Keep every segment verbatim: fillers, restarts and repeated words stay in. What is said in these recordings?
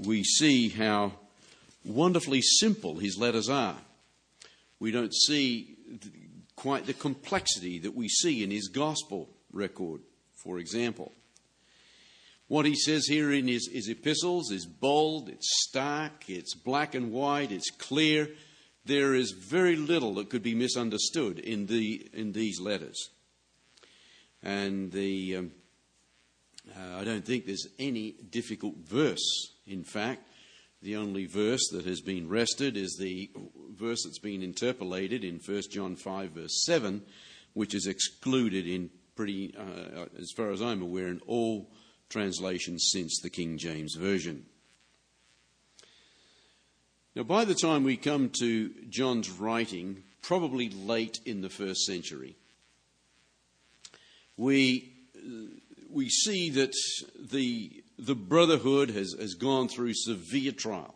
we see how wonderfully simple his letters are. We don't see quite the complexity that we see in his gospel record, for example. What he says here in his, his epistles is bold, it's stark, it's black and white, it's clear. There is very little that could be misunderstood in the in these letters. And the um, uh, I don't think there's any difficult verse. In fact, the only verse that has been wrested is the verse that's been interpolated in First John five, verse seven, which is excluded in pretty, uh, as far as I'm aware, in all translations since the King James Version. Now, by the time we come to John's writing, probably late in the first century, we we see that the the brotherhood has, has gone through severe trial.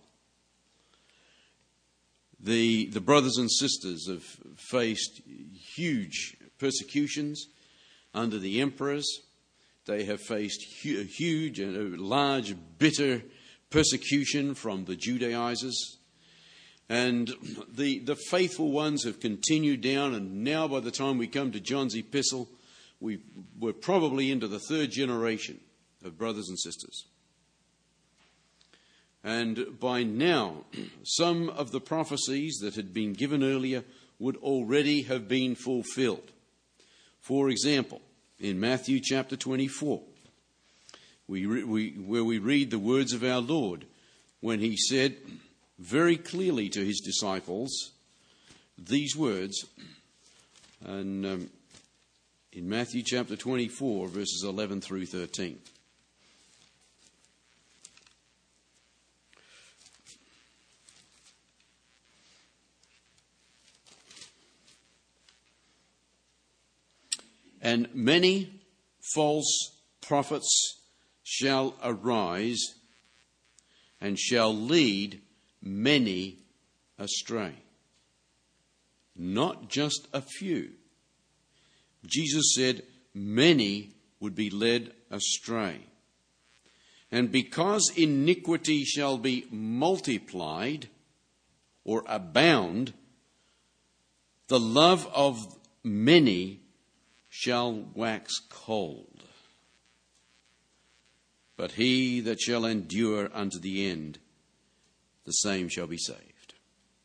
The the brothers and sisters have faced huge persecutions under the emperors. They have faced hu- huge and large, bitter persecution from the Judaizers. And the, the faithful ones have continued down, and now by the time we come to John's epistle, we, we're probably into the third generation of brothers and sisters. And by now, some of the prophecies that had been given earlier would already have been fulfilled. For example, in Matthew chapter twenty-four, we, we, where we read the words of our Lord when he said very clearly to his disciples these words, and um, in Matthew chapter twenty-four, verses eleven through thirteen. And many false prophets shall arise and shall lead many astray. Not just a few. Jesus said many would be led astray. And because iniquity shall be multiplied or abound, the love of many shall wax cold. But he that shall endure unto the end, the same shall be saved.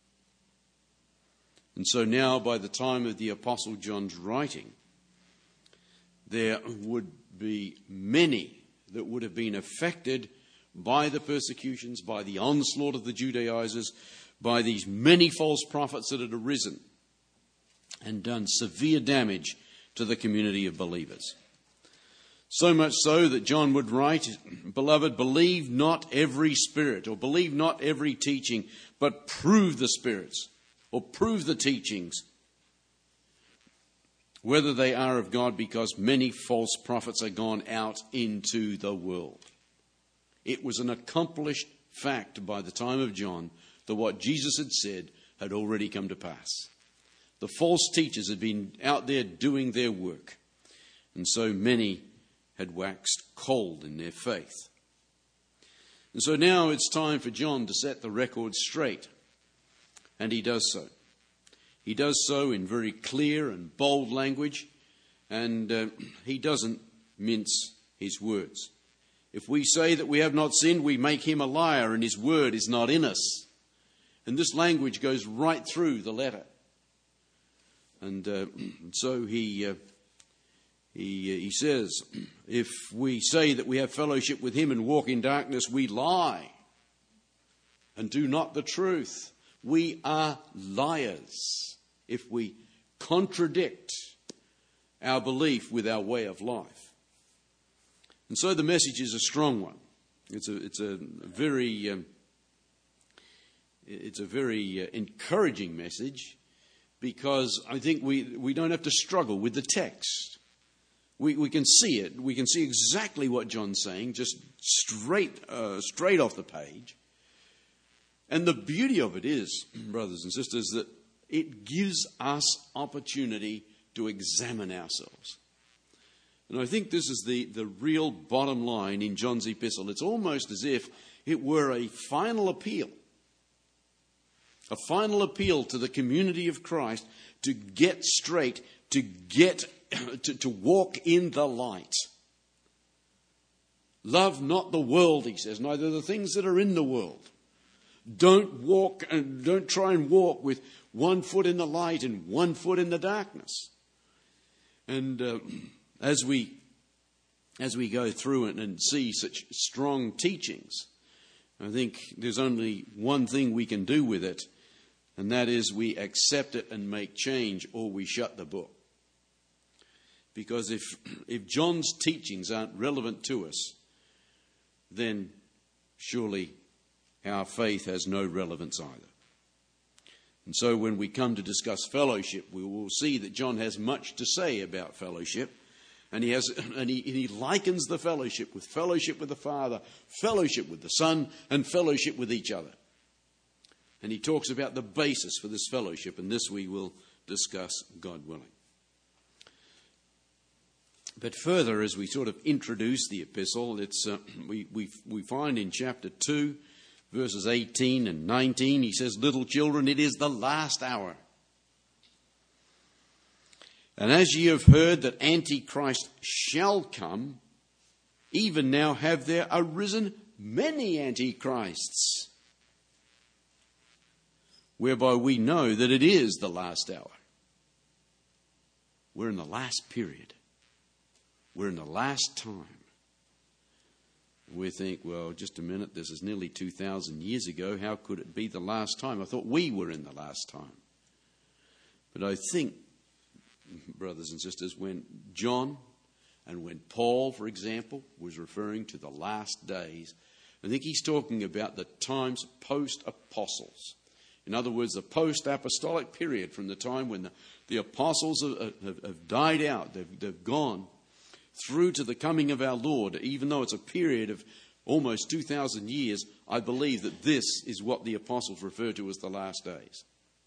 And so now, by the time of the Apostle John's writing, there would be many that would have been affected by the persecutions, by the onslaught of the Judaizers, by these many false prophets that had arisen and done severe damage to the community of believers. So much so that John would write, "Beloved, believe not every spirit," or believe not every teaching, but prove the spirits, or prove the teachings, whether they are of God, because many false prophets are gone out into the world. It was an accomplished fact by the time of John that what Jesus had said had already come to pass. The false teachers had been out there doing their work, and so many had waxed cold in their faith. And so now it's time for John to set the record straight, and he does so. He does so in very clear and bold language, and uh, he doesn't mince his words. If we say that we have not sinned, we make him a liar, and his word is not in us. And this language goes right through the letter. And uh, so he uh, he uh, he says, if we say that we have fellowship with him and walk in darkness, we lie and do not the truth. We are liars if we contradict our belief with our way of life. And so the message is a strong one. It's a it's a very um, it's a very uh, encouraging message. Because I think we, we don't have to struggle with the text. We we can see it. We can see exactly what John's saying, just straight uh, straight off the page. And the beauty of it is, brothers and sisters, that it gives us opportunity to examine ourselves. And I think this is the, the real bottom line in John's epistle. It's almost as if it were a final appeal, a final appeal to the community of Christ to get straight, to get, to, to walk in the light. Love not the world, he says, neither the things that are in the world. Don't walk and don't try and walk with one foot in the light and one foot in the darkness. And uh, as we as we go through it and see such strong teachings, I think there's only one thing we can do with it, and that is we accept it and make change, or we shut the book. Because if if John's teachings aren't relevant to us, then surely our faith has no relevance either. And so when we come to discuss fellowship, we will see that John has much to say about fellowship. And he has, and he, and he likens the fellowship with fellowship with the Father, fellowship with the Son, and fellowship with each other. And he talks about the basis for this fellowship, and this we will discuss, God willing. But further, as we sort of introduce the epistle, it's uh, we, we we find in chapter two, verses eighteen and nineteen, he says, "Little children, it is the last hour. And as ye have heard that Antichrist shall come, even now have there arisen many Antichrists, whereby we know that it is the last hour." We're in the last period. We're in the last time. We think, well, just a minute, this is nearly two thousand years ago. How could it be the last time? I thought we were in the last time. But I think, brothers and sisters, when John and when Paul, for example, was referring to the last days, I think he's talking about the times post-apostles. In other words, the post-apostolic period, from the time when the, the apostles have, have, have died out, they've, they've gone, through to the coming of our Lord. Even though it's a period of almost two thousand years, I believe that this is what the apostles refer to as the last days.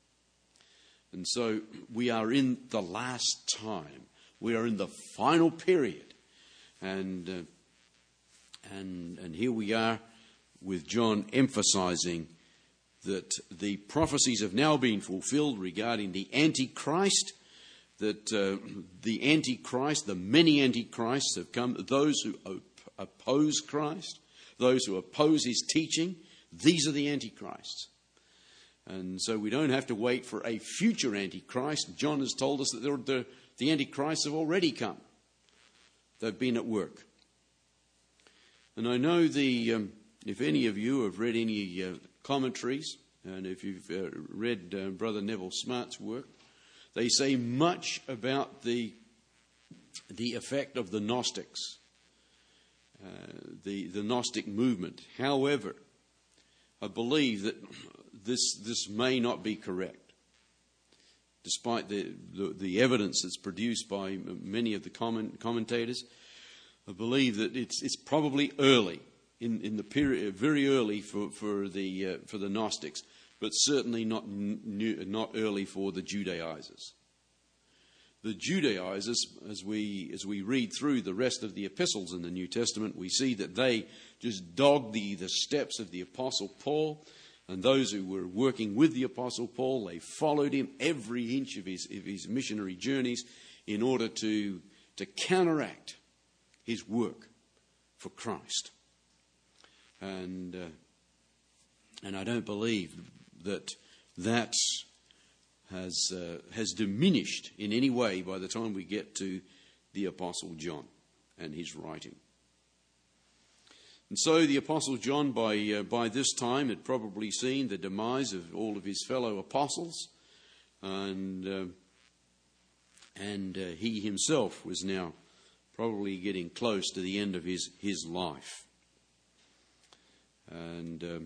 And so we are in the last time. We are in the final period. And, uh, and, and here we are with John emphasizing that the prophecies have now been fulfilled regarding the Antichrist, that uh, the Antichrist, the many Antichrists have come, those who op- oppose Christ, those who oppose his teaching, these are the Antichrists. And so we don't have to wait for a future Antichrist. John has told us that the, the, the Antichrists have already come. They've been at work. And I know the, um, if any of you have read any uh, commentaries, and if you've uh, read uh, Brother Neville Smart's work, they say much about the the effect of the Gnostics, uh, the the Gnostic movement. However, I believe that this this may not be correct, despite the the, the evidence that's produced by many of the comment, commentators. I believe that it's it's probably early in, in the period, very early for for the uh, for the Gnostics. But certainly not new, not early for the Judaizers. The Judaizers, as we as we read through the rest of the epistles in the New Testament, we see that they just dogged the, the steps of the Apostle Paul, and those who were working with the Apostle Paul, they followed him every inch of his of his missionary journeys in order to to counteract his work for Christ. And uh, and I don't believe that that has uh, has diminished in any way by the time we get to the Apostle John and his writing. And so the Apostle John, by uh, by this time, had probably seen the demise of all of his fellow apostles, and uh, and uh, he himself was now probably getting close to the end of his his life. And um,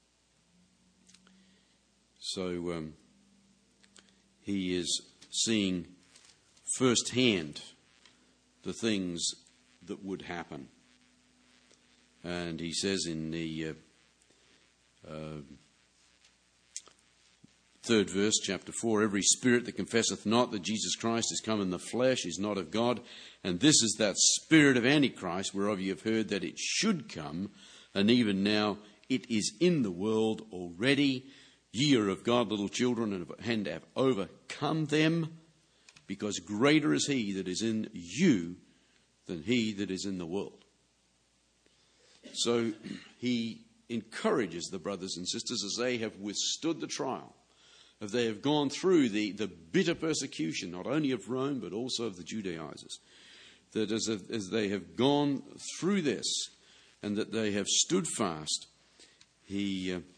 So um, he is seeing firsthand the things that would happen. And he says in the uh, uh, third verse, chapter four, "Every spirit that confesseth not that Jesus Christ is come in the flesh is not of God. And this is that spirit of Antichrist, whereof ye have heard that it should come, and even now It is in the world already. Ye are of God, little children, and have overcome them, because greater is he that is in you than he that is in the world. So he encourages the brothers and sisters as they have withstood the trial, as they have gone through the, the bitter persecution, not only of Rome, but also of the Judaizers, that as, as they have gone through this and that they have stood fast, he, uh,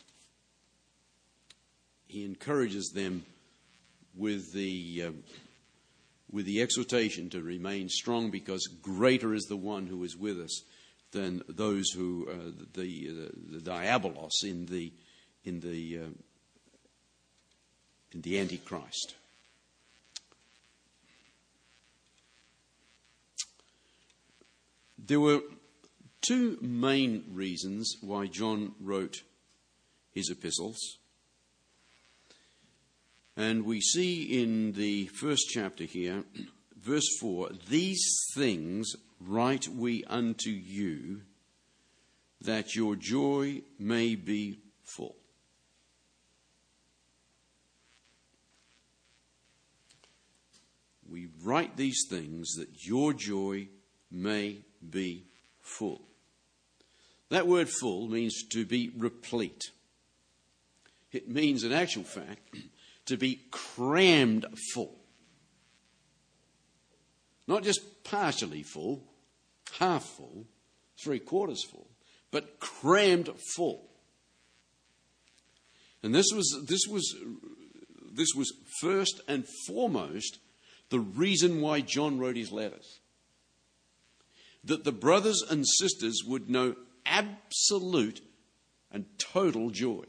he encourages them with the, uh, with the exhortation to remain strong, because greater is the one who is with us than those who uh, the, uh, the diabolos in the in the uh, in the Antichrist. There were two main reasons why John wrote his epistles, and we see in the first chapter here, verse four, these things write we unto you, that your joy may be full. We write these things that your joy may be full. That word full means to be replete. It means, in actual fact, to be crammed full. Not just partially full, half full, three quarters full, but crammed full. And this was this was this was first and foremost the reason why John wrote his letters. That the brothers and sisters would know absolute and total joy.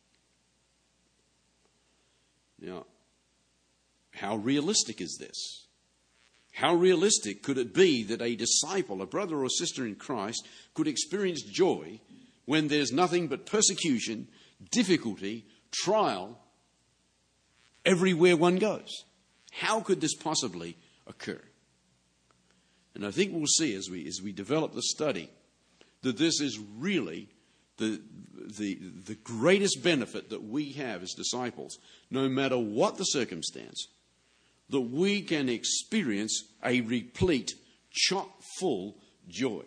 Now, how realistic is this? How realistic could it be that a disciple, a brother or sister in Christ, could experience joy when there's nothing but persecution, difficulty, trial everywhere one goes? How could this possibly occur? And I think we'll see as we as we develop the study that this is really the the the greatest benefit that we have as disciples, no matter what the circumstance, that we can experience a replete, chock-full joy.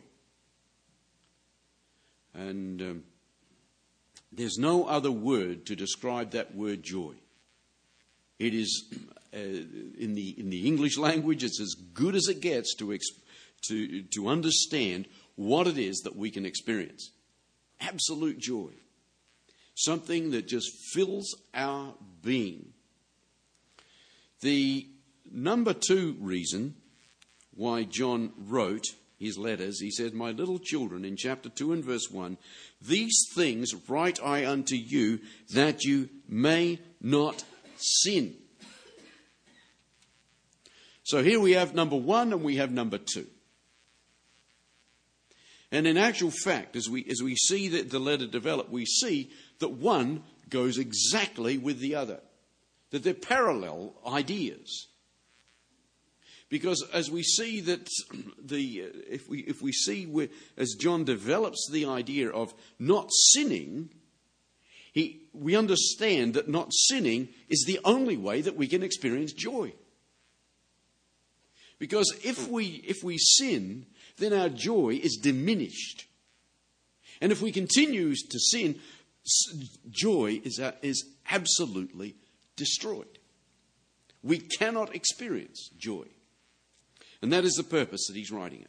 And um, there's no other word to describe that word joy. It is, uh, in the in the English language, it's as good as it gets to, ex- to, to understand what it is that we can experience. Absolute joy. Something that just fills our being. The number two reason why John wrote his letters, he said, my little children, in chapter two and verse one, these things write I unto you, that you may not sin. So here we have number one and we have number two. And in actual fact, as we as we see the, the letter develop, we see that one goes exactly with the other. That they're parallel ideas. Because as we see that the if we if we see where, as John develops the idea of not sinning, he we understand that not sinning is the only way that we can experience joy. Because if we if we sin, then our joy is diminished. And if we continue to sin, joy is is absolutely destroyed. We cannot experience joy. And that is the purpose that he's writing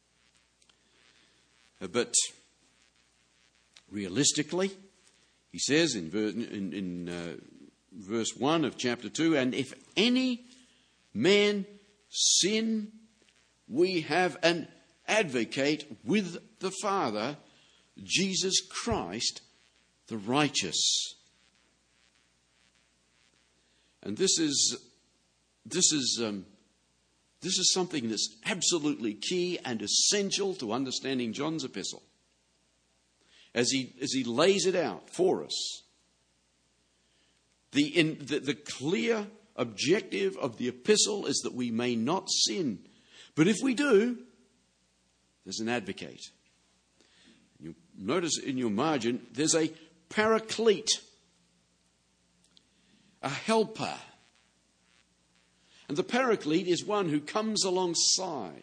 it. But realistically, he says in, ver- in, in uh, verse one of chapter two, and if any man sin, we have an advocate with the Father, Jesus Christ, the righteous. And this is this is um, this is something that's absolutely key and essential to understanding John's epistle, as he as he lays it out for us. The in the, the clear objective of the epistle is that we may not sin, but if we do, there's an advocate. You notice in your margin, there's a paraclete, a helper. And the paraclete is one who comes alongside.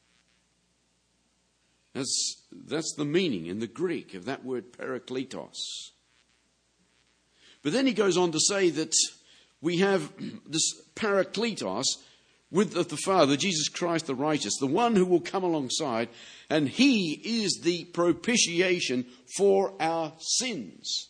That's, that's the meaning in the Greek of that word parakletos. But then he goes on to say that we have this parakletos with the Father, Jesus Christ the righteous, the one who will come alongside, and he is the propitiation for our sins.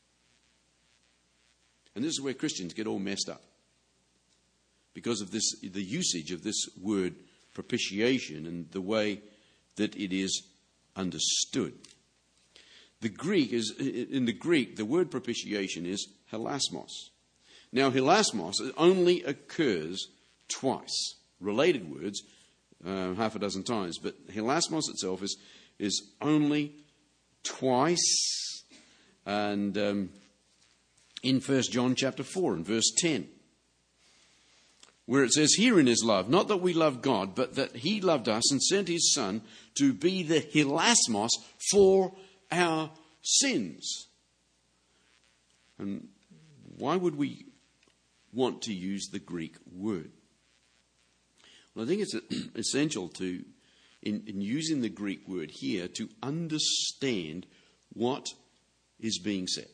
And this is where Christians get all messed up, because of this, the usage of this word propitiation and the way that it is understood. The Greek is, in the Greek, the word propitiation is hilasmos. Now, hilasmos only occurs twice. Related words, uh, half a dozen times, but hilasmos itself is, is only twice. And um, in First John chapter four and verse ten, where it says, herein is love, not that we love God, but that he loved us and sent his Son to be the hilasmos for our sins. And why would we want to use the Greek word? Well, I think it's essential to, in, in using the Greek word here, to understand what is being said.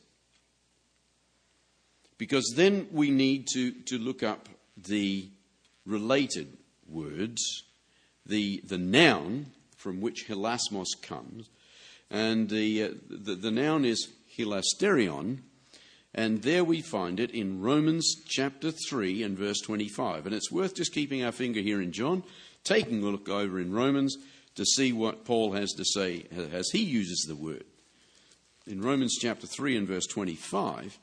Because then we need to, to look up the related words, the the noun from which hilasmos comes, and the, uh, the the noun is hilasterion, and there we find it in Romans chapter three and verse twenty-five. And it's worth just keeping our finger here in John, taking a look over in Romans to see what Paul has to say as he uses the word. In Romans chapter three and verse twenty-five,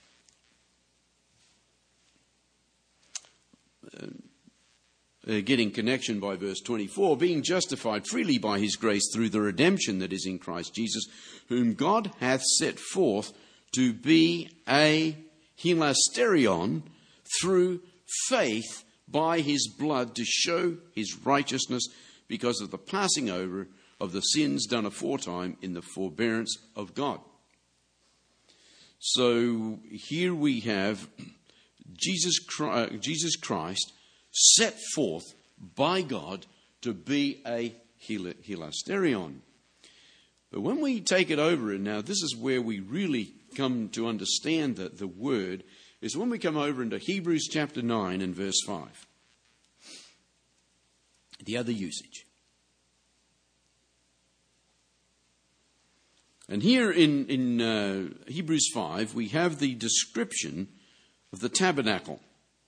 Uh, getting connection by verse twenty-four, being justified freely by his grace through the redemption that is in Christ Jesus, whom God hath set forth to be a hilasterion through faith by his blood, to show his righteousness because of the passing over of the sins done aforetime in the forbearance of God. So here we have Jesus Christ, Jesus Christ set forth by God to be a hilasterion. But when we take it over, and now this is where we really come to understand the, the word, is when we come over into Hebrews chapter nine and verse five. The other usage. And here in, in uh, Hebrews five, we have the description of the tabernacle.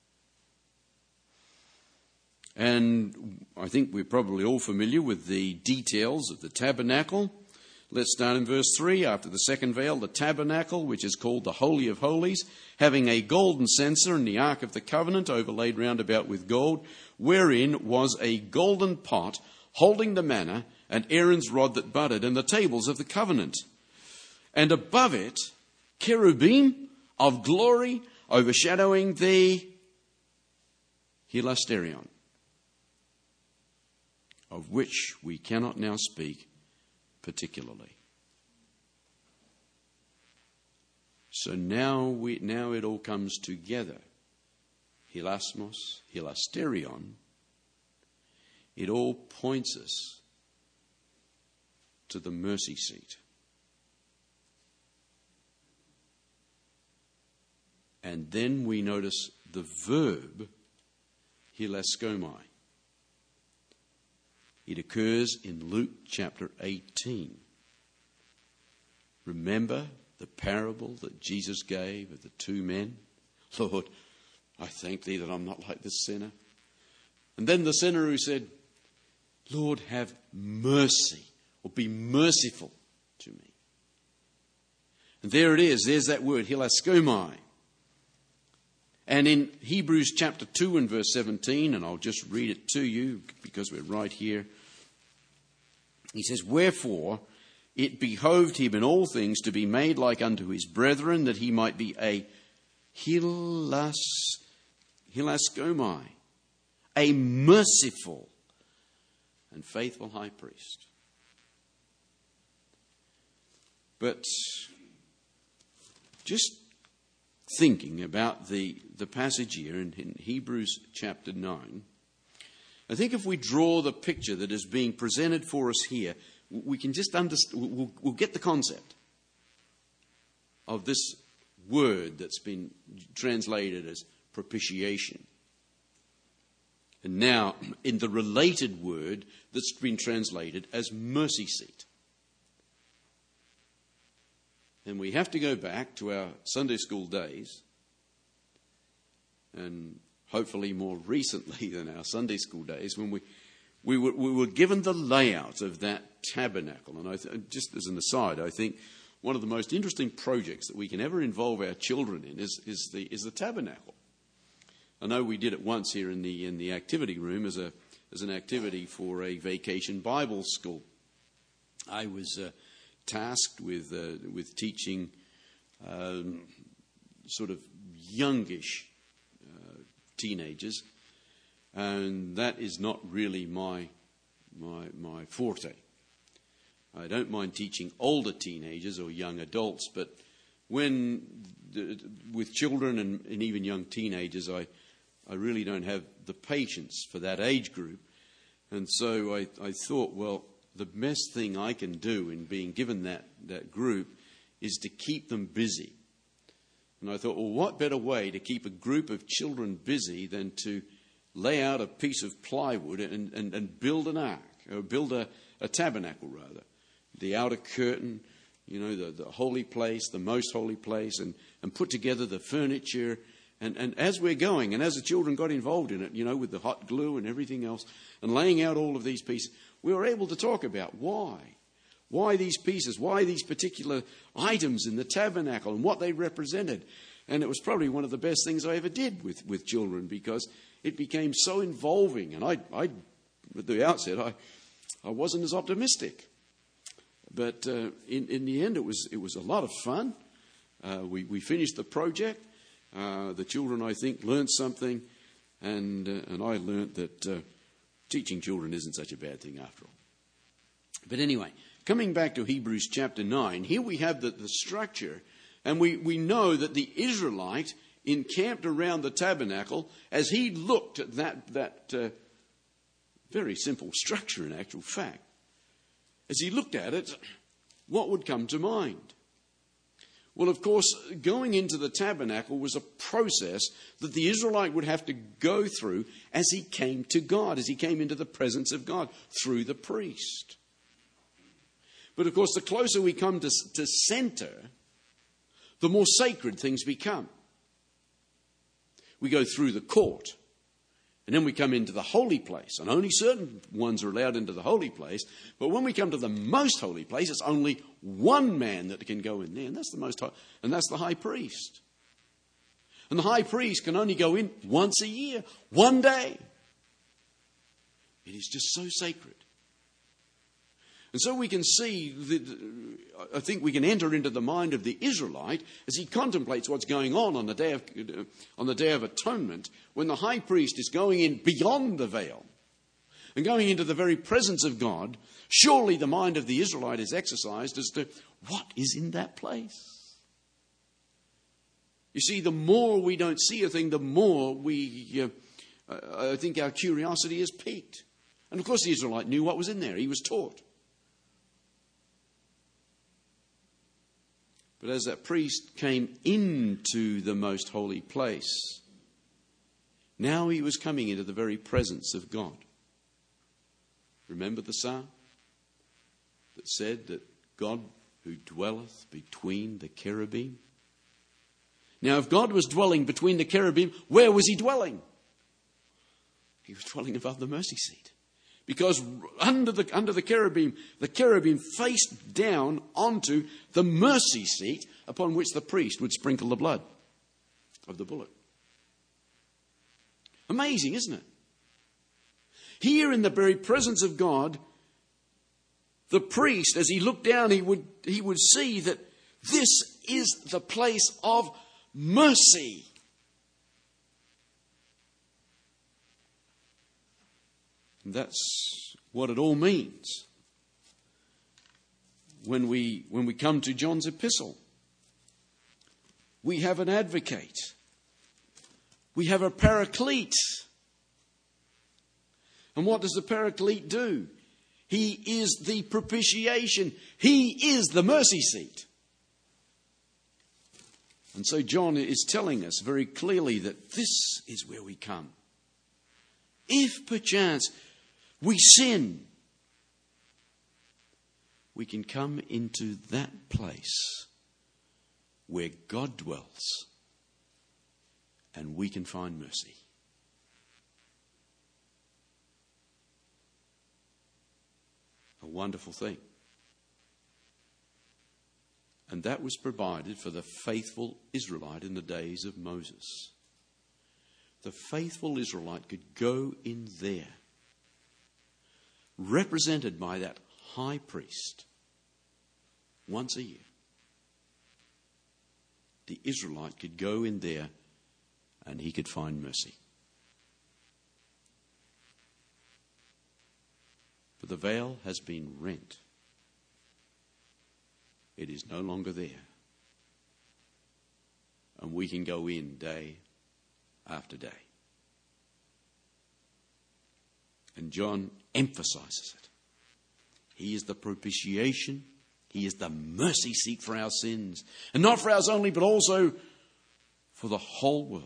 And I think we're probably all familiar with the details of the tabernacle. Let's start in verse three. After the second veil, the tabernacle, which is called the Holy of Holies, having a golden censer and the ark of the covenant overlaid round about with gold, wherein was a golden pot holding the manna and Aaron's rod that budded and the tables of the covenant. And above it, cherubim of glory overshadowing the hilasterion, of which we cannot now speak particularly. So now we now it all comes together. Hilasmos, hilasterion. It all points us to the mercy seat. And then we notice the verb hilaskomai. It occurs in Luke chapter eighteen. Remember the parable that Jesus gave of the two men? Lord, I thank thee that I'm not like this sinner. And then the sinner who said, Lord, have mercy, or be merciful to me. And there it is. There's that word, hilaskomai. And in Hebrews chapter two and verse seventeen, and I'll just read it to you because we're right here. He says, wherefore it behoved him in all things to be made like unto his brethren, that he might be a hilas, hilaskomai, a merciful and faithful high priest. But just thinking about the, the passage here in, in Hebrews chapter nine, I think if we draw the picture that is being presented for us here, we can just understand, we'll, we'll get the concept of this word that's been translated as propitiation. And now in the related word that's been translated as mercy seat. And we have to go back to our Sunday school days, and hopefully more recently than our Sunday school days, when we we were, we were given the layout of that tabernacle. And I th- just as an aside, I think one of the most interesting projects that we can ever involve our children in is, is the is the tabernacle. I know we did it once here in the in the activity room as a as an activity for a vacation Bible school. I was uh, tasked with uh, with teaching um, sort of youngish uh, teenagers, and that is not really my my my forte. I don't mind teaching older teenagers or young adults, but when the, with children and, and even young teenagers, I I really don't have the patience for that age group. And so I, I thought, well, the best thing I can do in being given that, that group is to keep them busy. And I thought, well, what better way to keep a group of children busy than to lay out a piece of plywood and, and, and build an ark, or build a, a tabernacle, rather. The outer curtain, you know, the, the holy place, the most holy place, and, and put together the furniture. And, and as we're going, and as the children got involved in it, you know, with the hot glue and everything else, and laying out all of these pieces, we were able to talk about why. Why these pieces, why these particular items in the tabernacle and what they represented. And it was probably one of the best things I ever did with, with children, because it became so involving. And I, I at the outset, I, I wasn't as optimistic. But uh, in, in the end, it was, it was a lot of fun. Uh, we, we finished the project. Uh, the children, I think, learned something, and uh, and I learned that uh, teaching children isn't such a bad thing after all. But anyway, coming back to Hebrews chapter nine, here we have the, the structure, and we, we know that the Israelite encamped around the tabernacle as he looked at that, that uh, very simple structure in actual fact. As he looked at it, what would come to mind? Well, of course, going into the tabernacle was a process that the Israelite would have to go through as he came to God, as he came into the presence of God through the priest. But of course, the closer we come to, to center, the more sacred things become. We go through the court, and then we come into the holy place, and only certain ones are allowed into the holy place. But when we come to the most holy place, it's only one man that can go in there, and that's the most, and that's the high priest. And the high priest can only go in once a year, one day. It is just so sacred. And so we can see, that, I think we can enter into the mind of the Israelite as he contemplates what's going on on the day of, on the Day of Atonement, when the high priest is going in beyond the veil and going into the very presence of God. Surely the mind of the Israelite is exercised as to what is in that place. You see, the more we don't see a thing, the more we, uh, I think our curiosity is piqued. And of course the Israelite knew what was in there. He was taught. But as that priest came into the most holy place, now he was coming into the very presence of God. Remember the psalm that said that God who dwelleth between the cherubim? Now, if God was dwelling between the cherubim, where was he dwelling? He was dwelling above the mercy seat. Because under the, under the cherubim, the cherubim faced down onto the mercy seat upon which the priest would sprinkle the blood of the bullock. Amazing, isn't it? Here in the very presence of God, the priest, as he looked down, he would, he would see that this is the place of mercy. And that's what it all means. when we, when we come to John's epistle. We have an advocate. We have a paraclete. And what does the paraclete do? He is the propitiation. He is the mercy seat. And so John is telling us very clearly that this is where we come. If perchance we sin, we can come into that place where God dwells and we can find mercy. A wonderful thing. And that was provided for the faithful Israelite in the days of Moses. The faithful Israelite could go in there, represented by that high priest, once a year. The Israelite could go in there and he could find mercy. For the veil has been rent. It is no longer there. And we can go in day after day. And John emphasizes it. He is the propitiation. He is the mercy seat for our sins. And not for ours only, but also for the whole world.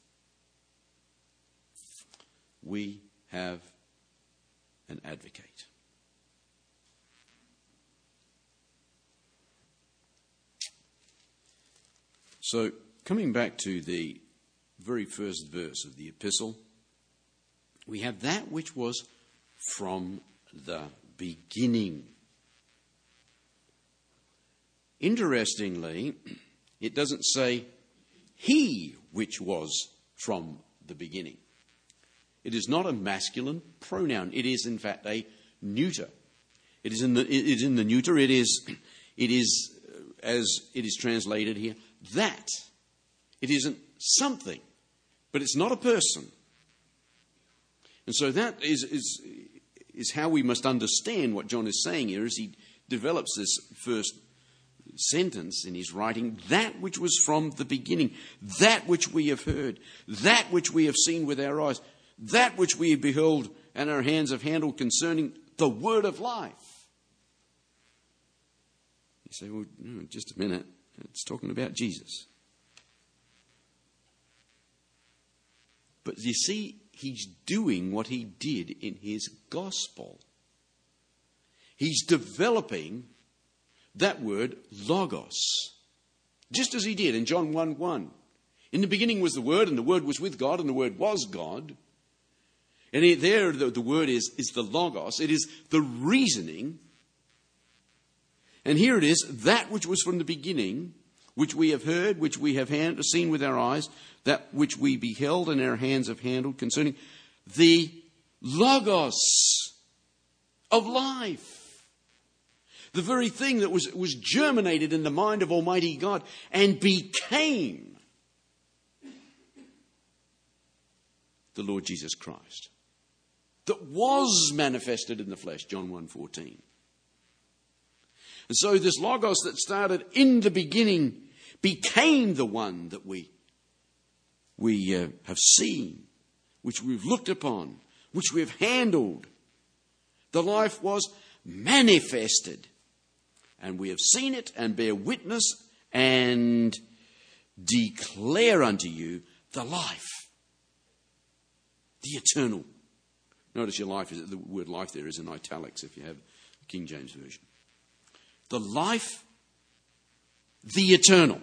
We have an advocate. So, coming back to the very first verse of the epistle, we have that which was from the beginning. Interestingly, it doesn't say he which was from the beginning. It is not a masculine pronoun. It is, in fact, a neuter. It is in the, it is in the neuter. It is, it is, as it is translated here, that. It isn't something, but it's not a person. And so that is, is, is how we must understand what John is saying here as he develops this first sentence in his writing. That which was from the beginning, that which we have heard, that which we have seen with our eyes, that which we have beheld and our hands have handled concerning the word of life. You say, well, no, just a minute. It's talking about Jesus. But you see, he's doing what he did in his gospel. He's developing that word logos, just as he did in John one one. In the beginning was the Word, and the Word was with God, and the Word was God. And there the, the word is, is the logos. It is the reasoning. And here it is, that which was from the beginning, which we have heard, which we have hand, seen with our eyes, that which we beheld and our hands have handled, concerning the logos of life. The very thing that was, was germinated in the mind of Almighty God and became the Lord Jesus Christ. That was manifested in the flesh, John one fourteen. And so this logos that started in the beginning became the one that we, we uh, have seen, which we've looked upon, which we've handled. The life was manifested. And we have seen it and bear witness and declare unto you the life, the eternal. Notice your life, is the word life there is in italics if you have the King James Version. The life, the eternal,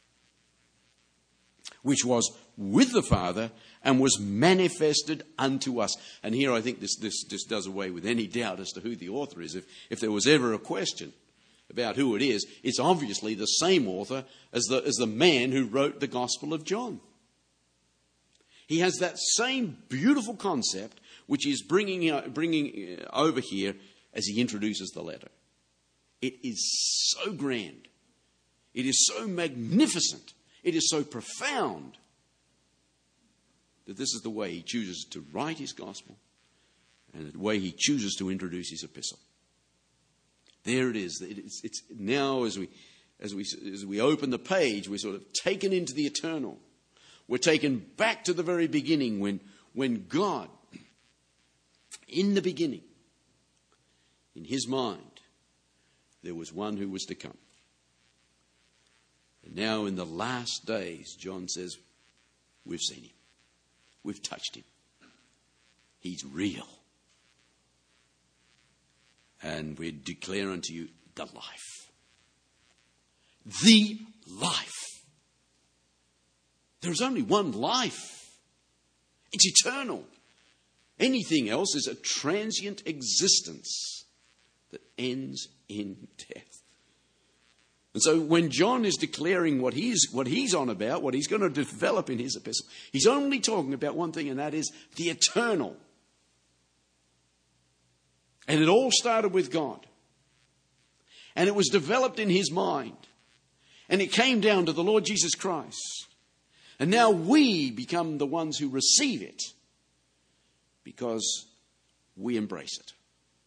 which was with the Father and was manifested unto us. And here I think this, this, this does away with any doubt as to who the author is. If, if there was ever a question about who it is, it's obviously the same author as the, as the man who wrote the Gospel of John. He has that same beautiful concept which he's bringing, uh, bringing over here as he introduces the letter. It is so grand. It is so magnificent. It is so profound that this is the way he chooses to write his gospel and the way he chooses to introduce his epistle. there it is. It's, it's now as we, as we, as we open the page, we're sort of taken into the eternal. We're taken back to the very beginning when, when God, in the beginning, in his mind, there was one who was to come. And now in the last days, John says, we've seen him. We've touched him. He's real. And we declare unto you the life. The life. There's only one life. It's eternal. Anything else is a transient existence that ends in death. And so when John is declaring what he's, what he's on about, what he's going to develop in his epistle, he's only talking about one thing, and that is the eternal. And it all started with God. And it was developed in his mind. And it came down to the Lord Jesus Christ. And now we become the ones who receive it because we embrace it.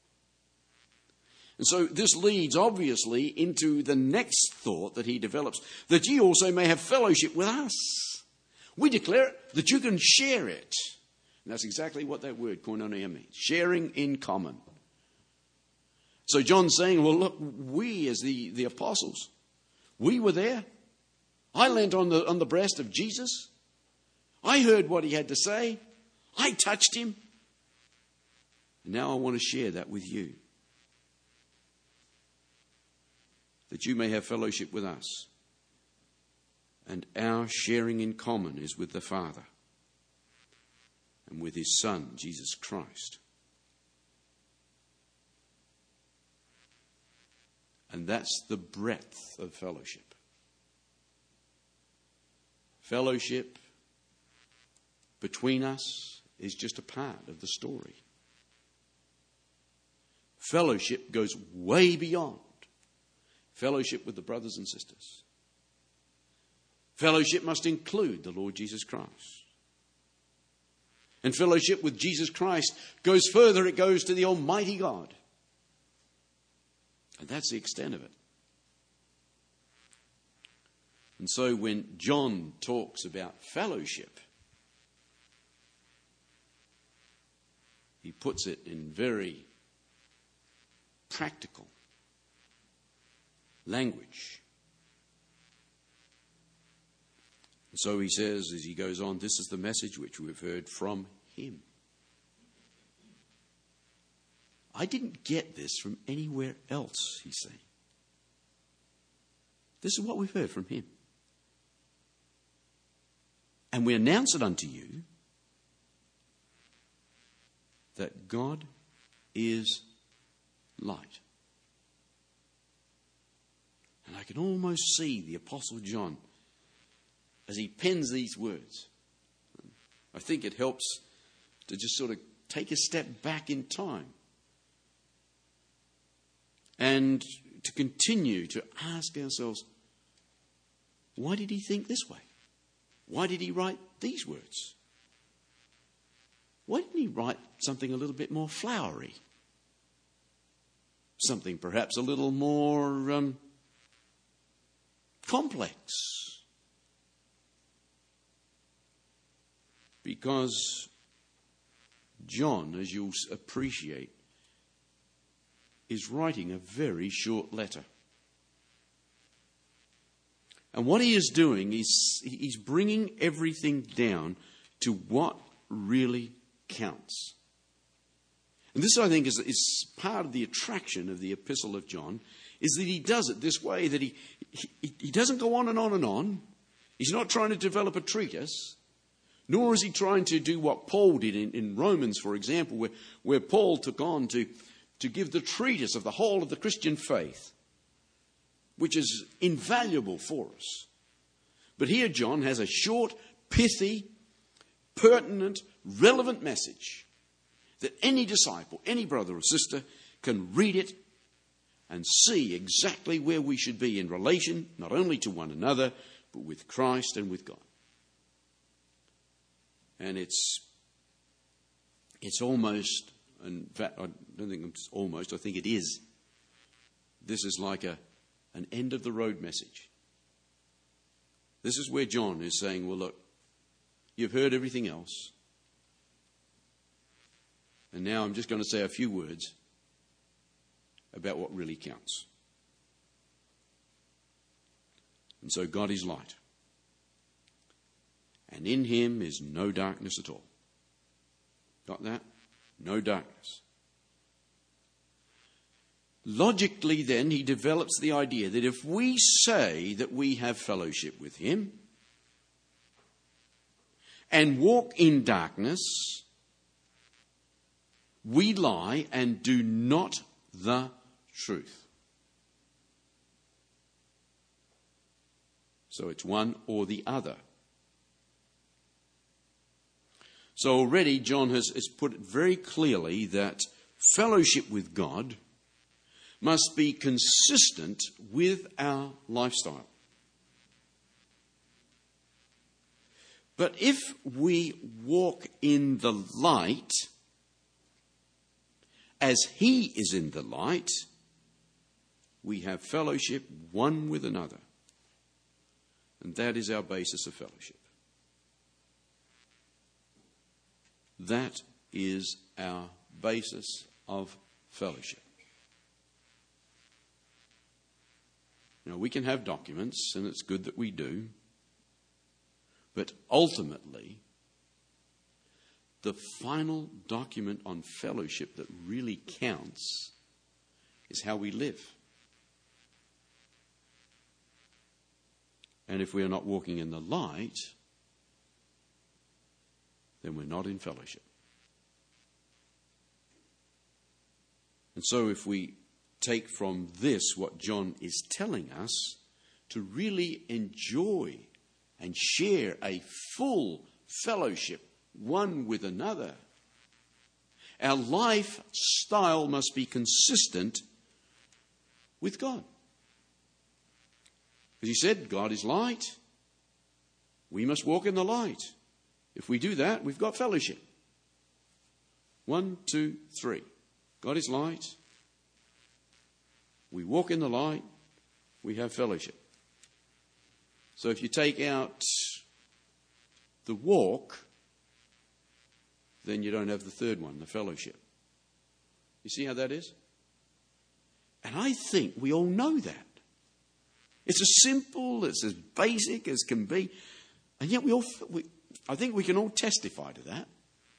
And so this leads obviously into the next thought that he develops, that ye also may have fellowship with us. We declare it, that you can share it. And that's exactly what that word koinonia means, sharing in common. So John's saying, well, look, we as the, the apostles, we were there. I leant on the, on the breast of Jesus. I heard what he had to say. I touched him. And now I want to share that with you. That you may have fellowship with us. And our sharing in common is with the Father and with his Son, Jesus Christ. And that's the breadth of fellowship. Fellowship between us is just a part of the story. Fellowship goes way beyond fellowship with the brothers and sisters. Fellowship must include the Lord Jesus Christ. And fellowship with Jesus Christ goes further. It goes to the Almighty God. And that's the extent of it. And so when John talks about fellowship, he puts it in very practical language. And so he says, as he goes on, this is the message which we've heard from him. I didn't get this from anywhere else, he's saying. This is what we've heard from him. And we announce it unto you that God is light. And I can almost see the Apostle John as he pens these words. I think it helps to just sort of take a step back in time and to continue to ask ourselves, why did he think this way? Why did he write these words? Why didn't he write something a little bit more flowery? Something perhaps a little more um, complex? Because John, as you'll appreciate, is writing a very short letter. And what he is doing is he's bringing everything down to what really counts. And this, I think, is, is part of the attraction of the Epistle of John, is that he does it this way, that he, he, he doesn't go on and on and on. He's not trying to develop a treatise, nor is he trying to do what Paul did in, in Romans, for example, where, where Paul took on to, to give the treatise of the whole of the Christian faith, which is invaluable for us. But here John has a short, pithy, pertinent, relevant message that any disciple, any brother or sister can read it and see exactly where we should be in relation, not only to one another, but with Christ and with God. And it's it's almost, in fact, I don't think it's almost, I think it is this is like a, an end-of-the-road message. This is where John is saying, well, look, you've heard everything else. And now I'm just going to say a few words about what really counts. And so God is light. And in him is no darkness at all. Got that? No darkness. Logically, then, he develops the idea that if we say that we have fellowship with him and walk in darkness, we lie and do not the truth. So it's one or the other. So already John has, has put it very clearly that fellowship with God must be consistent with our lifestyle. But if we walk in the light as he is in the light, we have fellowship one with another. And that is our basis of fellowship. That is our basis of fellowship. Now, we can have documents, and it's good that we do, but ultimately, the final document on fellowship that really counts is how we live. And if we are not walking in the light, then we're not in fellowship. And so if we take from this what John is telling us, to really enjoy and share a full fellowship one with another, our lifestyle must be consistent with God. As he said, God is light. We must walk in the light. If we do that, we've got fellowship. One, two, three. God is light. We walk in the light. We have fellowship. So if you take out the walk, then you don't have the third one, the fellowship. You see how that is? And I think we all know that. It's as simple, it's as basic as can be. And yet we all, we, I think we can all testify to that.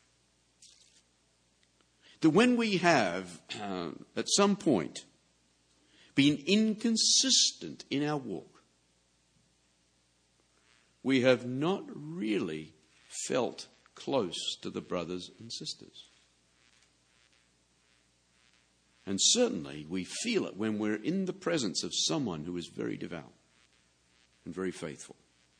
That when we have, uh, at some point, been inconsistent in our walk, we have not really felt close to the brothers and sisters. And certainly we feel it when we're in the presence of someone who is very devout and very faithful.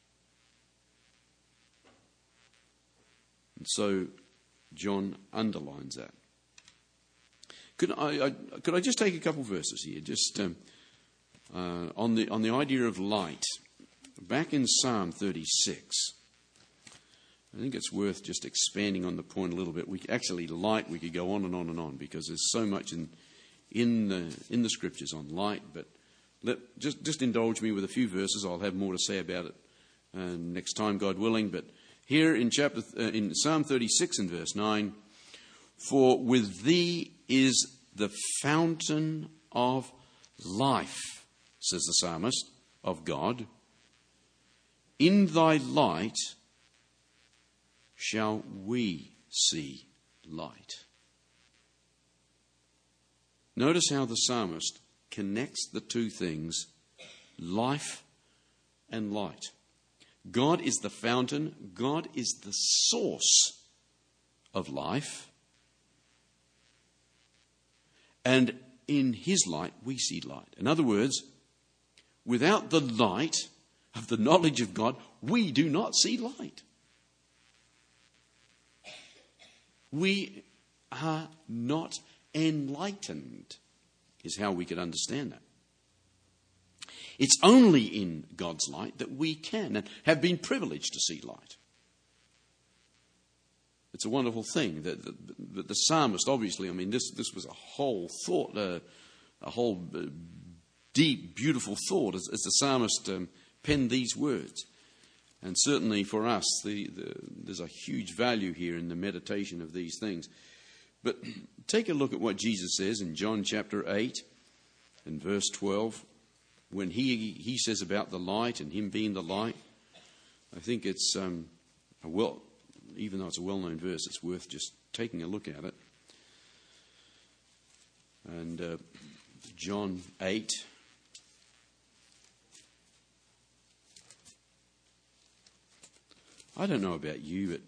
And so John underlines that. Could I, I could I just take a couple verses here, just um, uh, on the on the idea of light, back in Psalm thirty-six. I think it's worth just expanding on the point a little bit. We actually light. We could go on and on and on because there's so much in in the in the scriptures on light. But let just just indulge me with a few verses. I'll have more to say about it uh, next time, God willing. But here in chapter uh, in Psalm thirty-six and verse nine, for with thee is the fountain of life, says the psalmist, of God. In thy light shall we see light. Notice how the psalmist connects the two things, life and light. God is the fountain. God is the source of life. And in his light, we see light. In other words, without the light of the knowledge of God, we do not see light. We are not enlightened, is how we could understand that. It's only in God's light that we can and have been privileged to see light. It's a wonderful thing that the, the, the psalmist, obviously, I mean, this this was a whole thought, uh, a whole uh, deep, beautiful thought as, as the psalmist um, penned these words. And certainly for us, the, the, there's a huge value here in the meditation of these things. But take a look at what Jesus says in John chapter eight and verse twelve, when he he says about the light and him being the light. I think it's um, a well, even though it's a well-known verse, it's worth just taking a look at it. And uh, John eight. I don't know about you, but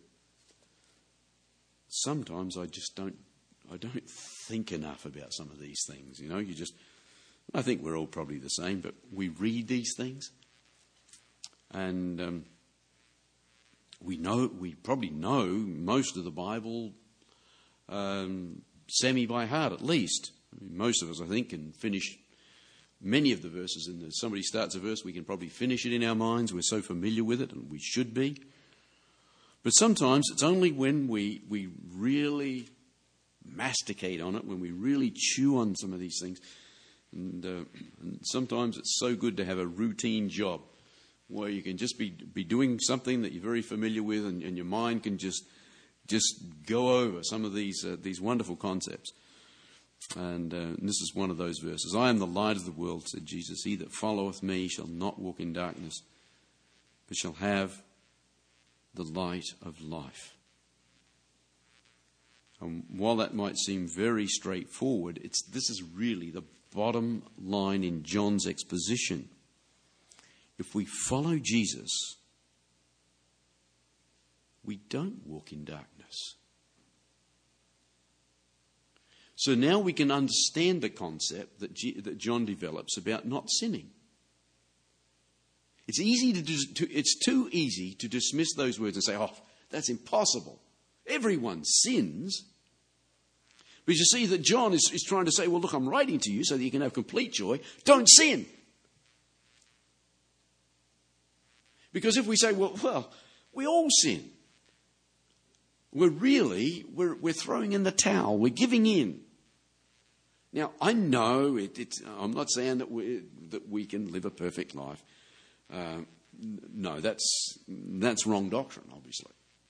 sometimes I just don't, I don't think enough about some of these things. You know, you just, I think we're all probably the same, but we read these things, and um, we know, we probably know most of the Bible um, semi by heart, at least. I mean, most of us, I think, can finish many of the verses. And if somebody starts a verse, we can probably finish it in our minds. We're so familiar with it, and we should be. But sometimes it's only when we, we really masticate on it, when we really chew on some of these things. And, uh, and sometimes it's so good to have a routine job where you can just be, be doing something that you're very familiar with, and, and your mind can just just go over some of these uh, these wonderful concepts. And, uh, and this is one of those verses. I am the light of the world, said Jesus. He that followeth me shall not walk in darkness, but shall have the light of life. And while that might seem very straightforward, it's this is really the bottom line in John's exposition. If we follow Jesus, we don't walk in darkness. So now we can understand the concept that, G- that John develops about not sinning. It's easy to, dis- to it's too easy to dismiss those words and say, "Oh, that's impossible. Everyone sins." But you see that John is, is trying to say, "Well, look, I'm writing to you so that you can have complete joy. Don't sin." Because if we say, "Well, well, we all sin," we're really we're we're throwing in the towel. We're giving in. Now, I know it, it's. I'm not saying that we that we can live a perfect life. Uh, no, that's that's wrong doctrine, obviously.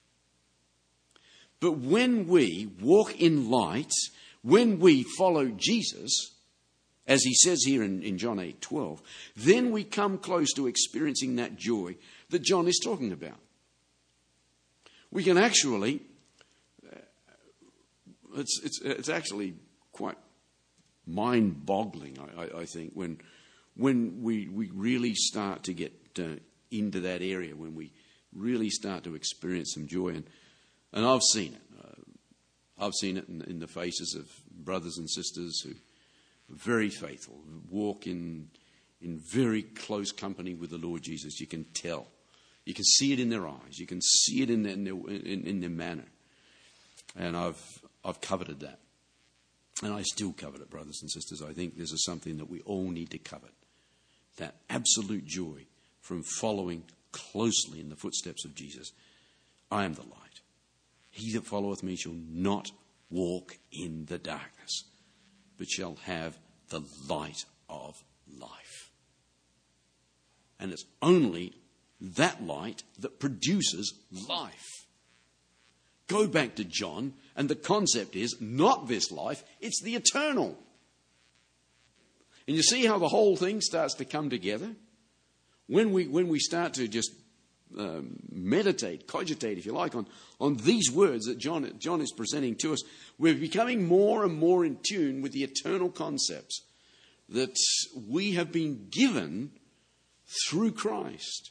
But when we walk in light, when we follow Jesus, as he says here in, in John eight twelve, then we come close to experiencing that joy that John is talking about. We can actually, uh, it's it's it's actually quite mind-boggling, I, I, I think, when when we we really start to get uh, into that area, when we really start to experience some joy. And and I've seen it. Uh, I've seen it in, in the faces of brothers and sisters who are very faithful, who walk in in very close company with the Lord Jesus. You can tell. You can see it in their eyes. You can see it in their, in their, in, in their manner. And I've I've coveted that. And I still covet it, brothers and sisters. I think this is something that we all need to covet. That absolute joy from following closely in the footsteps of Jesus. I am the light. He that followeth me shall not walk in the darkness, but shall have the light of life. And it's only that light that produces life. Go back to John, and the concept is not this life, it's the eternal. And you see how the whole thing starts to come together? When we when we start to just um, meditate, cogitate, if you like, on, on these words that John, John is presenting to us, we're becoming more and more in tune with the eternal concepts that we have been given through Christ.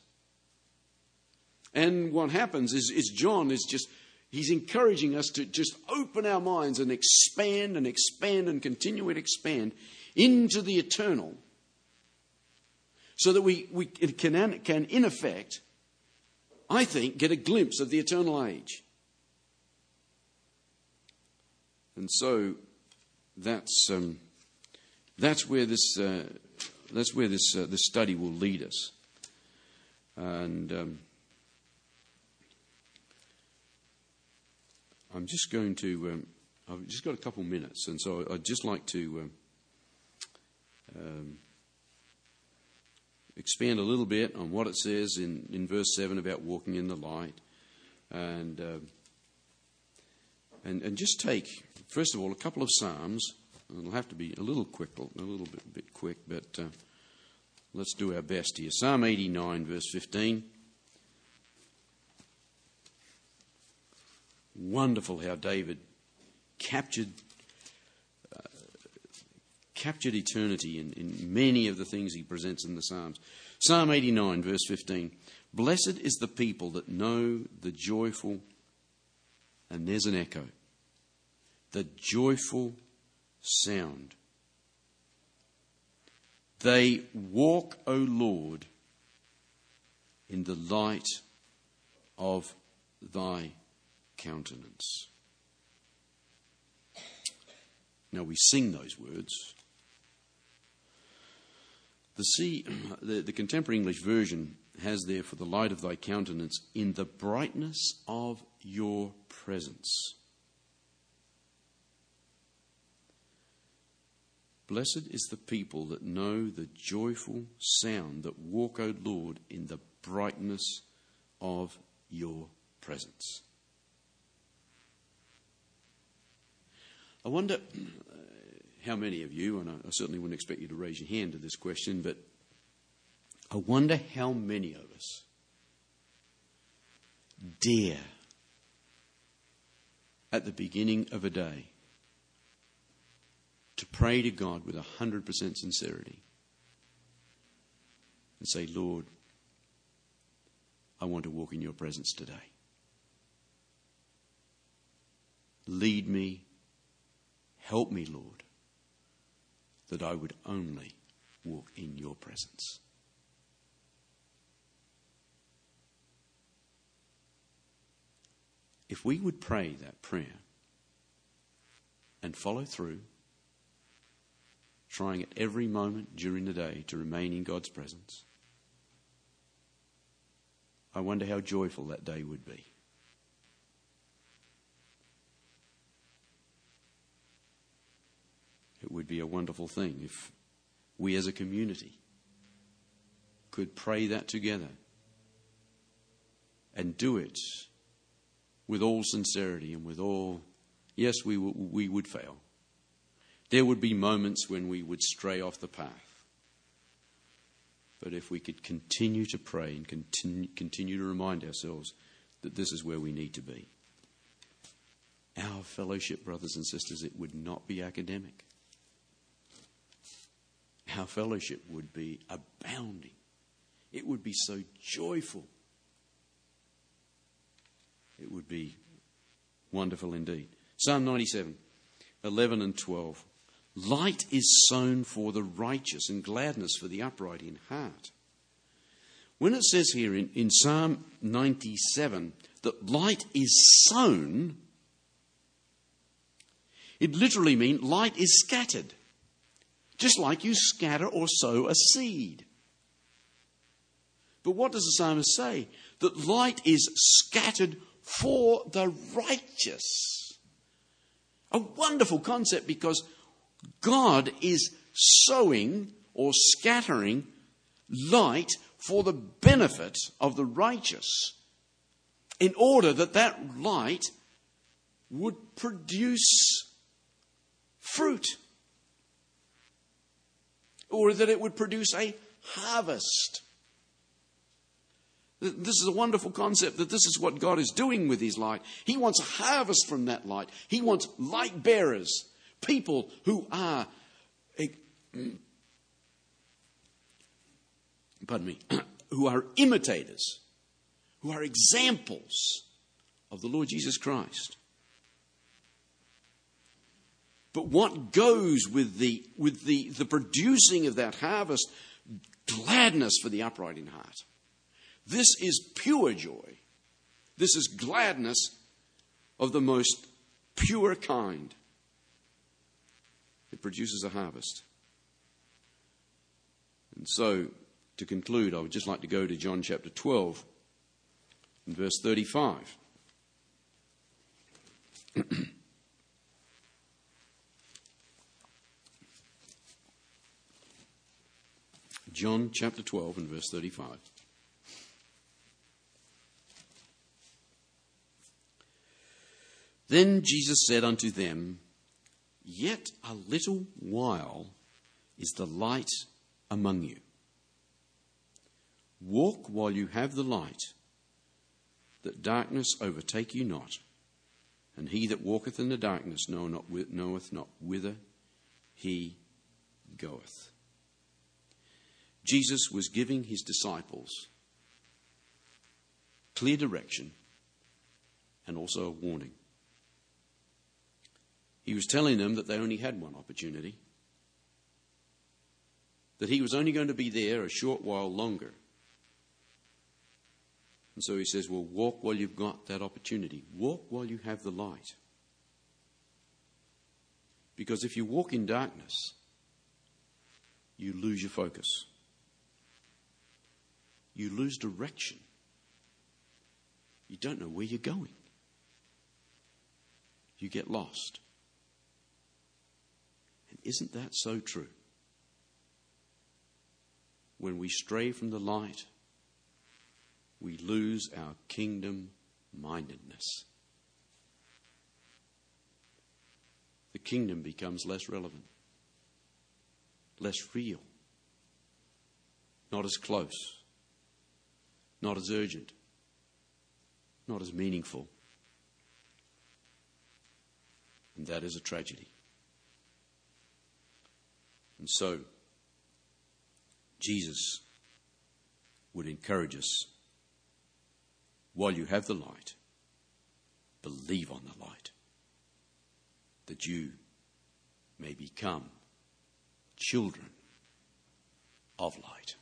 And what happens is, is John is just, he's encouraging us to just open our minds and expand and expand and continue to expand into the eternal, so that we, we can, can, in effect, I think, get a glimpse of the eternal age. And so that's um, that's where this uh, that's where this uh, this study will lead us. And um, I'm just going to. Um, I've just got a couple minutes, and so I'd just like to um, um, expand a little bit on what it says in, in verse seven about walking in the light. And, uh, and and just take, first of all, a couple of Psalms. It'll have to be a little quick, a little bit, bit quick, but uh, let's do our best here. Psalm eighty-nine, verse fifteen. Wonderful how David captured uh, captured eternity in, in many of the things he presents in the Psalms. Psalm eighty-nine, verse fifteen. Blessed is the people that know the joyful, and there's an echo, the joyful sound. They walk, O Lord, in the light of thy countenance. Now we sing those words. The, C, the, the Contemporary English Version has there, for the light of thy countenance, in the brightness of your presence. Blessed is the people that know the joyful sound, that walk, O Lord, in the brightness of your presence. I wonder uh, how many of you, and I, I certainly wouldn't expect you to raise your hand to this question, but I wonder how many of us dare at the beginning of a day to pray to God with one hundred percent sincerity and say, Lord, I want to walk in your presence today. Lead me, help me, Lord, that I would only walk in your presence. If we would pray that prayer and follow through, trying at every moment during the day to remain in God's presence, I wonder how joyful that day would be. It would be a wonderful thing if we as a community could pray that together and do it with all sincerity and with all, yes, we, w- we would fail. There would be moments when we would stray off the path. But if we could continue to pray and continue, continue to remind ourselves that this is where we need to be, our fellowship, brothers and sisters, it would not be academic. Our fellowship would be abounding. It would be so joyful. It would be wonderful indeed. Psalm ninety-seven, eleven and twelve. Light is sown for the righteous and gladness for the upright in heart. When it says here in, in Psalm ninety-seven that light is sown, it literally means light is scattered. Just like you scatter or sow a seed. But what does the psalmist say? That light is scattered for the righteous. A wonderful concept, because God is sowing or scattering light for the benefit of the righteous, in order that that light would produce fruit, or that it would produce a harvest. This is a wonderful concept, that this is what God is doing with his light. He wants a harvest from that light. He wants light bearers, people who are, pardon me, who are imitators, who are examples of the Lord Jesus Christ. But what goes with the with the, the producing of that harvest? Gladness for the upright in heart. This is pure joy. This is gladness of the most pure kind. It produces a harvest. And so, to conclude, I would just like to go to John chapter twelve and verse thirty-five. John chapter twelve and verse thirty-five. Then Jesus said unto them, Yet a little while is the light among you. Walk while you have the light, that darkness overtake you not. And he that walketh in the darkness know not, knoweth not whither he goeth. Jesus was giving his disciples clear direction and also a warning. He was telling them that they only had one opportunity, that he was only going to be there a short while longer. And so he says, well, walk while you've got that opportunity. Walk while you have the light. Because if you walk in darkness, you lose your focus. You lose direction. You don't know where you're going. You get lost. And isn't that so true? When we stray from the light, we lose our kingdom mindedness. The kingdom becomes less relevant, less real, not as close, not as urgent, not as meaningful. And that is a tragedy. And so, Jesus would encourage us, while you have the light, believe on the light, that you may become children of light.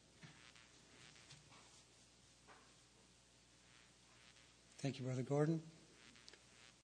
Thank you, Brother Gordon.